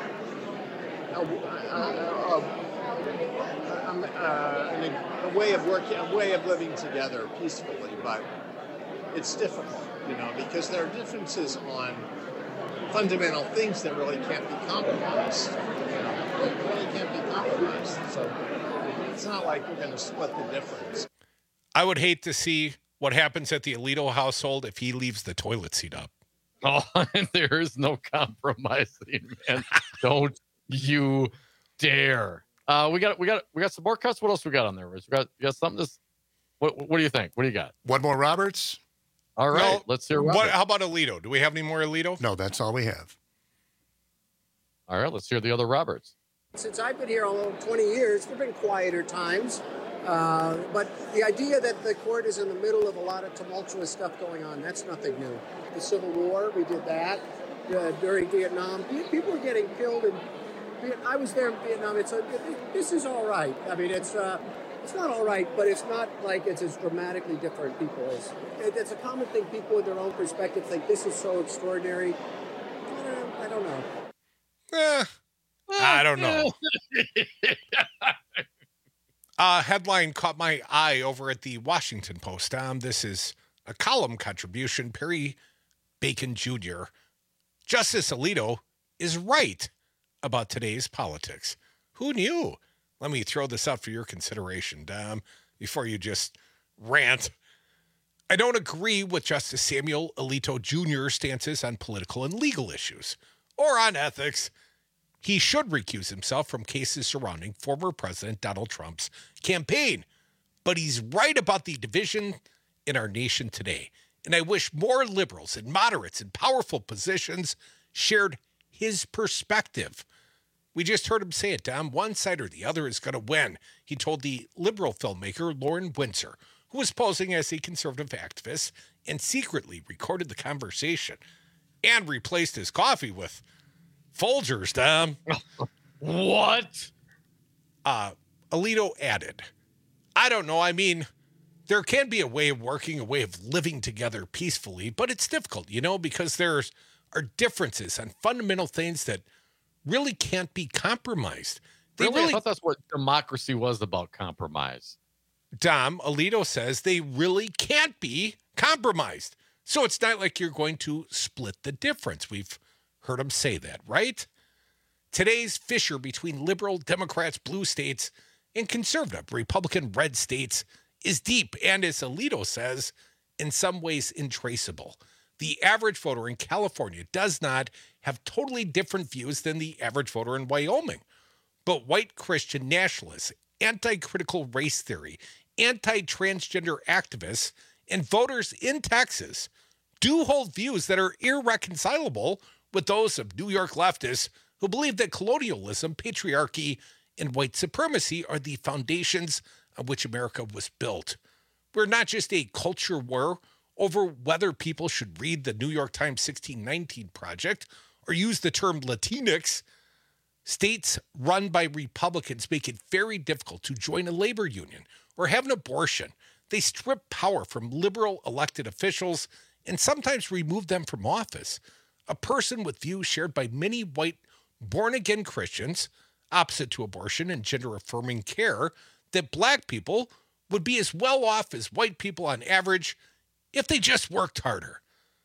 a way of working, a way of living together peacefully, but it's difficult, because there are differences on fundamental things that really can't be compromised. They really can't be compromised. So it's not like we're going to split the difference. I would hate to see what happens at the Alito household if he leaves the toilet seat up. Oh, there is no compromising, man. Don't you dare. We got some more cuts. What else we got on there, Rich? You got something? What do you think? What do you got? One more Roberts? All right, let's hear Robert. How about Alito? Do we have any more Alito? No, that's all we have. All right, let's hear the other Roberts. Since I've been here almost 20 years, there have been quieter times. But the idea that the court is in the middle of a lot of tumultuous stuff going on, that's nothing new. The Civil War, we did that. During Vietnam, people were getting killed. I was there in Vietnam. This is all right. I mean, it's not all right, but it's not like it's as dramatically different. It's a common thing. People in their own perspective think this is so extraordinary. I don't know. I don't know. Headline caught my eye over at the Washington Post. This is a column contribution. Perry Bacon Jr. Justice Alito is right about today's politics. Who knew? Let me throw this out for your consideration, Dom, before you just rant. I don't agree with Justice Samuel Alito Jr.'s stances on political and legal issues or on ethics. He should recuse himself from cases surrounding former President Donald Trump's campaign. But he's right about the division in our nation today. And I wish more liberals and moderates in powerful positions shared his perspective. We just heard him say it, Dom. One side or the other is going to win, he told the liberal filmmaker Lauren Windsor, who was posing as a conservative activist and secretly recorded the conversation. and replaced his coffee with Folgers, Dom. What? Alito added, I don't know. I mean, there can be a way of working, a way of living together peacefully, but it's difficult, because there are differences on fundamental things that really can't be compromised. I thought that's what democracy was about, compromise. Dom, Alito says they really can't be compromised. So it's not like you're going to split the difference. We've heard him say that, right? Today's fissure between liberal Democrats, blue states, and conservative Republican red states is deep and, as Alito says, in some ways intraceable. The average voter in California does not have totally different views than the average voter in Wyoming. But white Christian nationalists, anti-critical race theory, anti-transgender activists, and voters in Texas do hold views that are irreconcilable with those of New York leftists who believe that colonialism, patriarchy, and white supremacy are the foundations on which America was built. We're not just a culture war over whether people should read the New York Times 1619 Project or use the term Latinx. States run by Republicans make it very difficult to join a labor union or have an abortion. They strip power from liberal elected officials and sometimes remove them from office. A person with views shared by many white born-again Christians, opposite to abortion and gender-affirming care, that black people would be as well off as white people on average if they just worked harder,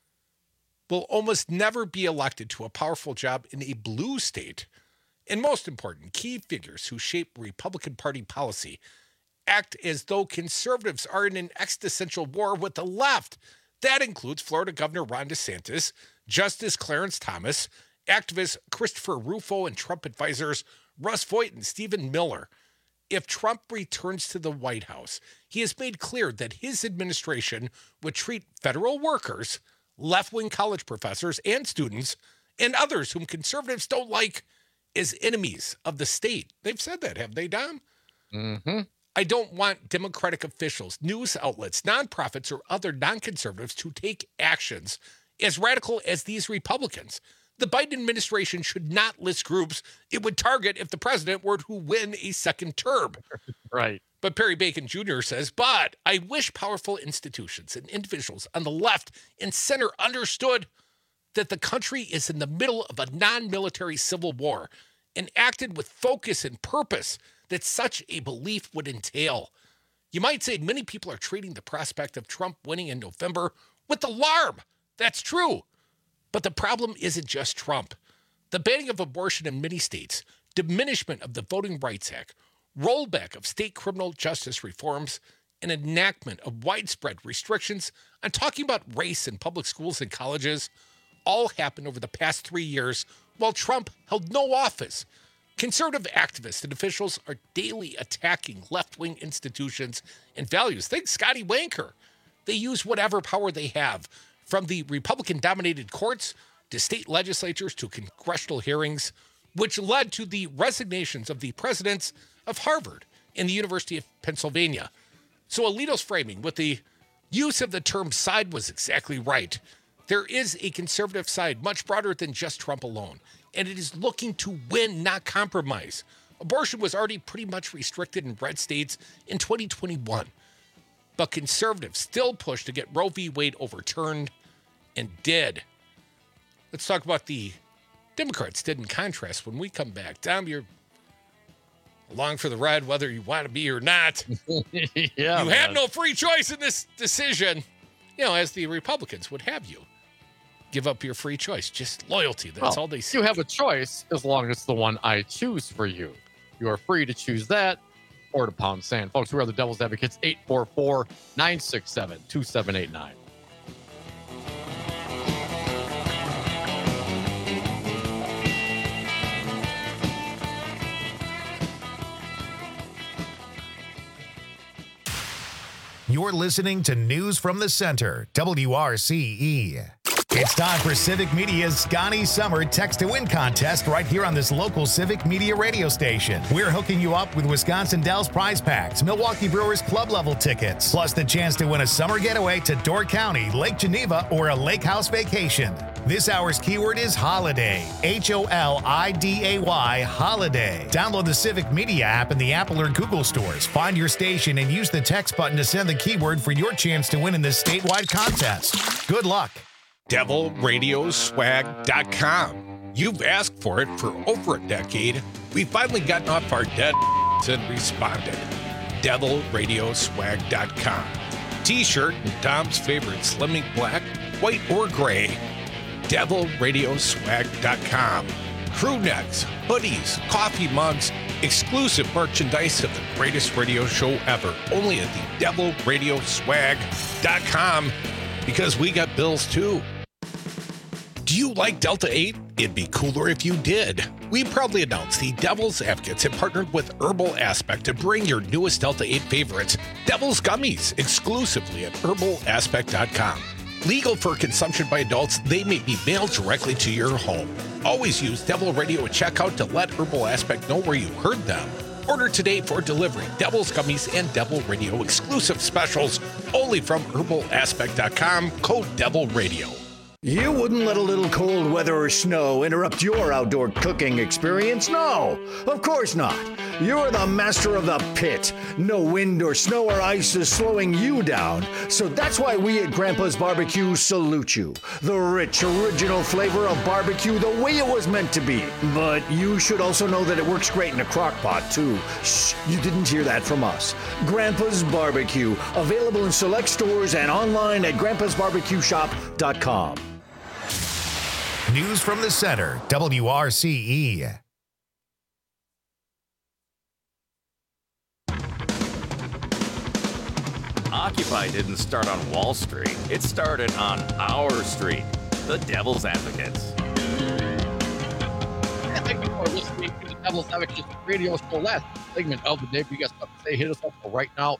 will almost never be elected to a powerful job in a blue state. And most important, key figures who shape Republican Party policy act as though conservatives are in an existential war with the left. That includes Florida Governor Ron DeSantis, Justice Clarence Thomas, activists Christopher Rufo, and Trump advisors Russ Vought and Stephen Miller. If Trump returns to the White House, he has made clear that his administration would treat federal workers, left-wing college professors and students, and others whom conservatives don't like as enemies of the state. They've said that, have they, Dom? Mm-hmm. I don't want Democratic officials, news outlets, nonprofits, or other non-conservatives to take actions as radical as these Republicans. The Biden administration should not list groups it would target if the president were to win a second term. Right. But Perry Bacon Jr. says, but I wish powerful institutions and individuals on the left and center understood that the country is in the middle of a non-military civil war and acted with focus and purpose that such a belief would entail. You might say many people are treating the prospect of Trump winning in November with alarm. That's true. But the problem isn't just Trump. The banning of abortion in many states, diminishment of the Voting Rights Act, rollback of state criminal justice reforms, and enactment of widespread restrictions on talking about race in public schools and colleges all happened over the past 3 years while Trump held no office. Conservative activists and officials are daily attacking left-wing institutions and values. Think Scotty Wanker. They use whatever power they have, from the Republican-dominated courts to state legislatures to congressional hearings, which led to the resignations of the presidents of Harvard and the University of Pennsylvania. So Alito's framing with the use of the term side was exactly right. There is a conservative side much broader than just Trump alone, and it is looking to win, not compromise. Abortion was already pretty much restricted in red states in 2021. But conservatives still pushed to get Roe v. Wade overturned, and did. Let's talk about the Democrats did in contrast when we come back. Dom, you're along for the ride whether you want to be or not. Yeah, you had no free choice in this decision, as the Republicans would have you give up your free choice. Just loyalty. That's all they say. You have a choice as long as it's the one I choose for you. You are free to choose that or to pound sand. Folks, we are the Devil's Advocates, 844-967-2789. You're listening to News from the Center, WRCE. It's time for Civic Media's Scotty Summer Text to Win contest right here on this local Civic Media radio station. We're hooking you up with Wisconsin Dells prize packs, Milwaukee Brewers club level tickets, plus the chance to win a summer getaway to Door County, Lake Geneva, or a lake house vacation. This hour's keyword is holiday. HOLIDAY, holiday. Download the Civic Media app in the Apple or Google stores. Find your station and use the text button to send the keyword for your chance to win in this statewide contest. Good luck. DevilRadioswag.com. You've asked for it for over a decade. We've finally gotten off our dead and responded. DevilRadioswag.com. T-shirt and Tom's favorite slimming black, white, or gray. DevilRadioswag.com. Crew necks, hoodies, coffee mugs, exclusive merchandise of the greatest radio show ever. Only at the DevilRadioswag.com, because we got bills too. Do you like Delta 8? It'd be cooler if you did. We proudly announce the Devil's Advocates have partnered with Herbal Aspect to bring your newest Delta 8 favorites, Devil's Gummies, exclusively at herbalaspect.com. Legal for consumption by adults, they may be mailed directly to your home. Always use Devil Radio at checkout to let Herbal Aspect know where you heard them. Order today for delivery. Devil's Gummies and Devil Radio exclusive specials only from herbalaspect.com, code Devil Radio. You wouldn't let a little cold weather or snow interrupt your outdoor cooking experience? No, of course not. You're the master of the pit. No wind or snow or ice is slowing you down. So that's why we at Grandpa's Barbecue salute you. The rich, original flavor of barbecue the way it was meant to be. But you should also know that it works great in a crock pot, too. Shh, you didn't hear that from us. Grandpa's Barbecue, available in select stores and online at grandpasbarbecueshop.com. News from the center, WRCE. Occupy didn't start on Wall Street. It started on our street, the Devil's Advocates. Thank you for listening to the Devil's Advocates radio show. Last segment of the day. If you guys have to say, hit us up right now,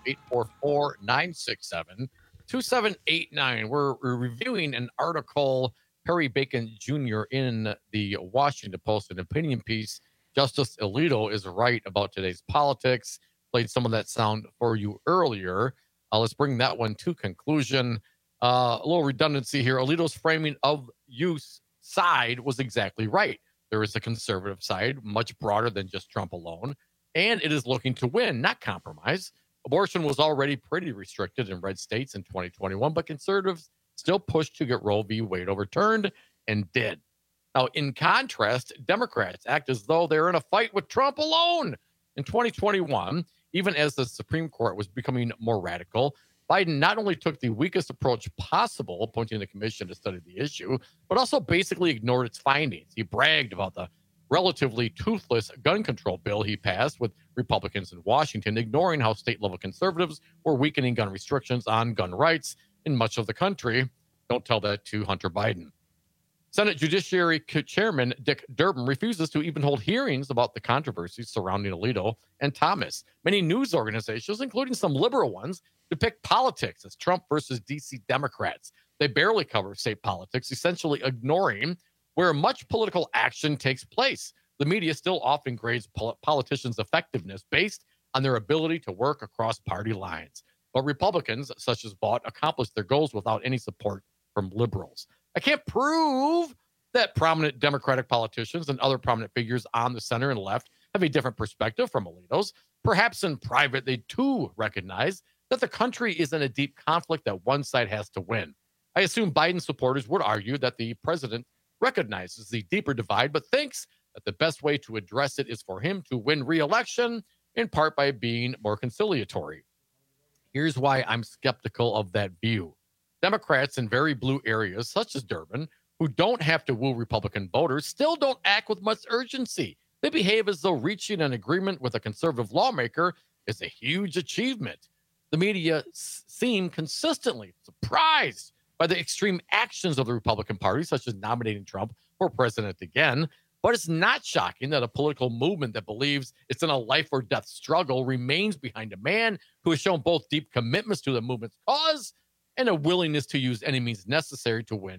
844-967-2789. We're reviewing an article, Perry Bacon Jr. in the Washington Post, an opinion piece. Justice Alito is right about today's politics. Played some of that sound for you earlier. Let's bring that one to conclusion. A little redundancy here. Alito's framing of youth side was exactly right. There is a conservative side, much broader than just Trump alone, and it is looking to win, not compromise. Abortion was already pretty restricted in red states in 2021, but conservatives still pushed to get Roe v. Wade overturned and did. Now, in contrast, Democrats act as though they're in a fight with Trump alone. In 2021, even as the Supreme Court was becoming more radical, Biden not only took the weakest approach possible, appointing the commission to study the issue, but also basically ignored its findings. He bragged about the relatively toothless gun control bill he passed with Republicans in Washington, ignoring how state-level conservatives were weakening gun restrictions on gun rights in much of the country. Don't tell that to Hunter Biden. Senate Judiciary Chairman Dick Durbin refuses to even hold hearings about the controversies surrounding Alito and Thomas. Many news organizations, including some liberal ones, depict politics as Trump versus D.C. Democrats. They barely cover state politics, essentially ignoring where much political action takes place. The media still often grades politicians' effectiveness based on their ability to work across party lines. But Republicans, such as Vaught, accomplished their goals without any support from liberals. I can't prove that prominent Democratic politicians and other prominent figures on the center and left have a different perspective from Alito's. Perhaps in private, they too recognize that the country is in a deep conflict that one side has to win. I assume Biden supporters would argue that the president recognizes the deeper divide, but thinks that the best way to address it is for him to win re-election, in part by being more conciliatory. Here's why I'm skeptical of that view. Democrats in very blue areas, such as Durbin, who don't have to woo Republican voters, still don't act with much urgency. They behave as though reaching an agreement with a conservative lawmaker is a huge achievement. The media seem consistently surprised by the extreme actions of the Republican Party, such as nominating Trump for president again. But it's not shocking that a political movement that believes it's in a life or death struggle remains behind a man who has shown both deep commitments to the movement's cause and a willingness to use any means necessary to win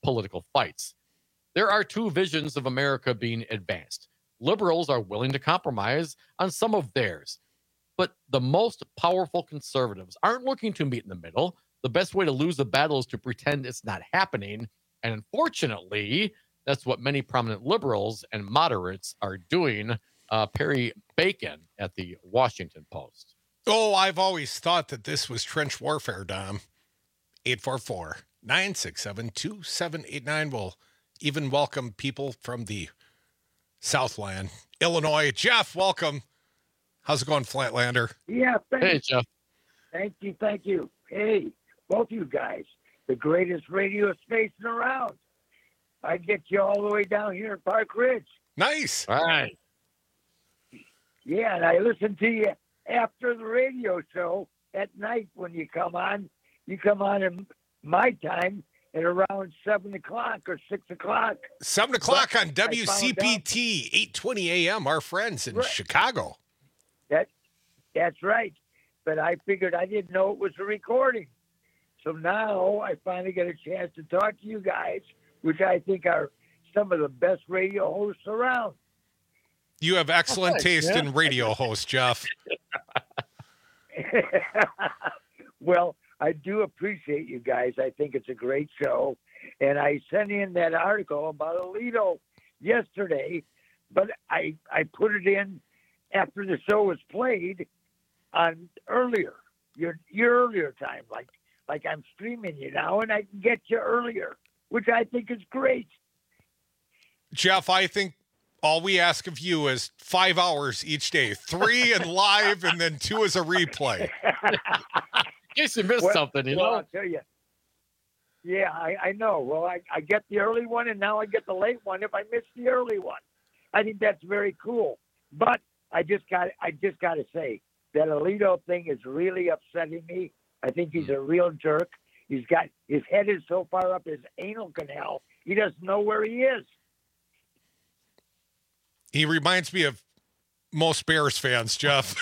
political fights. There are two visions of America being advanced. Liberals are willing to compromise on some of theirs, but the most powerful conservatives aren't looking to meet in the middle. The best way to lose the battle is to pretend it's not happening. And unfortunately, that's what many prominent liberals and moderates are doing. Perry Bacon at the Washington Post. Oh, I've always thought that this was trench warfare, Dom. 844-967-2789 will even welcome people from the Southland, Illinois. Jeff, welcome. How's it going, Flatlander? Yeah, hey, Jeff. Thank you. Hey, both you guys, the greatest radio station around. I get you all the way down here in Park Ridge. Nice. All right. Yeah, and I listen to you after the radio show at night when you come on. You come on in my time at around 7 o'clock or 6 o'clock. 7 o'clock on WCPT, 8:20 a.m., our friends in Chicago. That's right. But I figured I didn't know it was a recording. So now I finally get a chance to talk to you guys, which I think are some of the best radio hosts around. You have excellent taste in radio hosts, Jeff. Well, I do appreciate you guys. I think it's a great show. And I sent in that article about Alito yesterday, but I put it in after the show was played on earlier, your earlier time, like I'm streaming you now, and I can get you earlier, which I think is great. Jeff, I think all we ask of you is 5 hours each day, 3 and live, and then 2 as a replay. In case you missed something, you know? I'll tell you. Yeah, I know. Well, I get the early one, and now I get the late one if I miss the early one. I think that's very cool. But I just got to say that Alito thing is really upsetting me. I think he's a real jerk. His head is so far up his anal canal, he doesn't know where he is. He reminds me of most Bears fans, Jeff.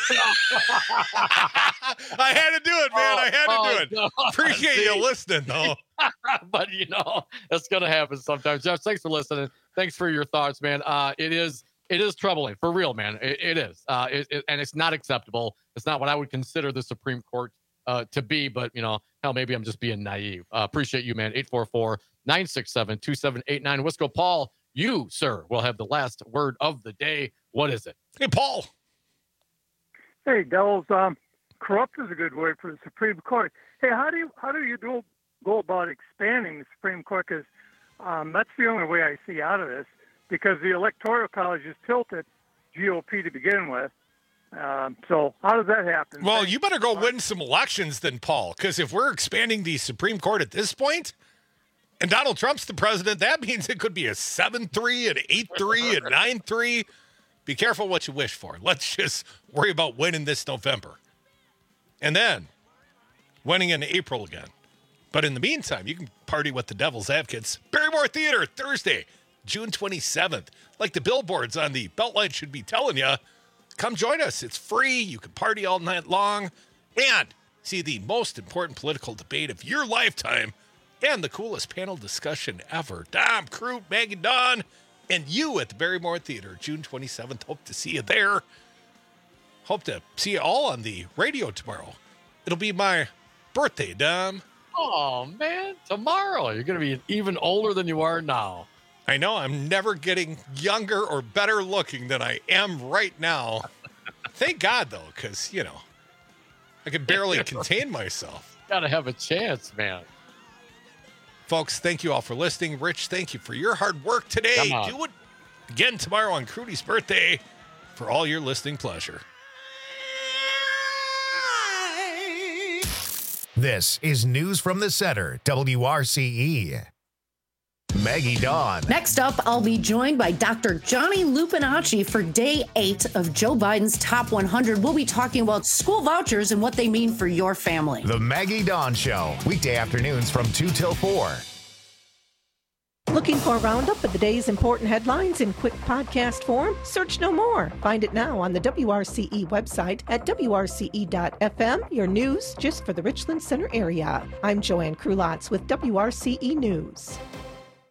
I had to do it, man. I had to do it. No. Appreciate you listening, though. But, it's going to happen sometimes. Jeff, thanks for listening. Thanks for your thoughts, man. It is troubling, for real, man. It is. And it's not acceptable. It's not what I would consider the Supreme Court to be, but, hell, maybe I'm just being naive. Appreciate you, man. 844-967-2789. Wisco Paul, you, sir, will have the last word of the day. What is it? Hey, Paul. Hey, Devils. Corrupt is a good word for the Supreme Court. Hey, how do you go about expanding the Supreme Court? Because that's the only way I see out of this. Because the Electoral College is tilted GOP to begin with. So how does that happen? Well, you better go win some elections then, Paul, because if we're expanding the Supreme Court at this point, and Donald Trump's the president, that means it could be a 7-3, an 8-3, a 9-3. Be careful what you wish for. Let's just worry about winning this November. And then winning in April again. But in the meantime, you can party with the Devil's Advocates. Barrymore Theater, Thursday, June 27th. Like the billboards on the Beltline should be telling you, come join us. It's free. You can party all night long and see the most important political debate of your lifetime and the coolest panel discussion ever. Dom, Crew, Maggie, Dawn, and you at the Barrymore Theater, June 27th. Hope to see you there. Hope to see you all on the radio tomorrow. It'll be my birthday, Dom. Oh, man. Tomorrow. You're going to be even older than you are now. I know. I'm never getting younger or better looking than I am right now. Thank God, though, because, I can barely contain myself. Got to have a chance, man. Folks, thank you all for listening. Rich, thank you for your hard work today. Do it again tomorrow on Crudy's birthday for all your listening pleasure. This is News from the Center, WRCE. Maggie Dawn. Next up, I'll be joined by Dr. Johnny Lupinacci for Day 8 of Joe Biden's Top 100. We'll be talking about school vouchers and what they mean for your family. The Maggie Dawn Show, weekday afternoons from 2 till 4. Looking for a roundup of the day's important headlines in quick podcast form? Search no more. Find it now on the WRCE website at WRCE.FM, your news just for the Richland Center area. I'm Joanne Krulotz with WRCE News.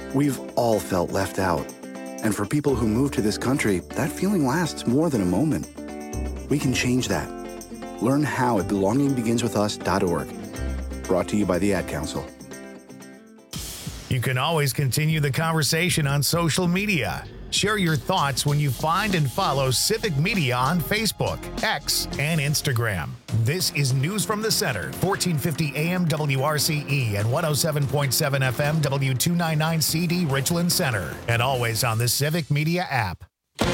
We've all felt left out. And for people who move to this country, that feeling lasts more than a moment. We can change that. Learn how at belongingbeginswithus.org. Brought to you by the Ad Council. You can always continue the conversation on social media. Share your thoughts when you find and follow Civic Media on Facebook, X, and Instagram. This is News from the Center, 1450 AM WRCE and 107.7 FM W299CD Richland Center, and always on the Civic Media app.